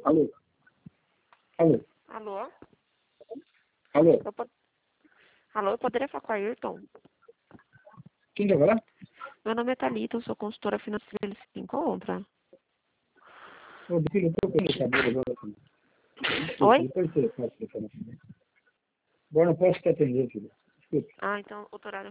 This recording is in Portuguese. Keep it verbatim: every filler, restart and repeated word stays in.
Alô? Alô? Alô? Alô? Eu pod... Alô, eu poderia falar com a Ayrton? Quem quer falar? Meu nome é Thalita, eu sou consultora financeira, ele se encontra. Ô, filho, eu tô com o cabelo agora, filho. Desculpa, Oi? depois você passa o telefone. Agora não posso te atender, filho. Desculpa. Ah, então, outro horário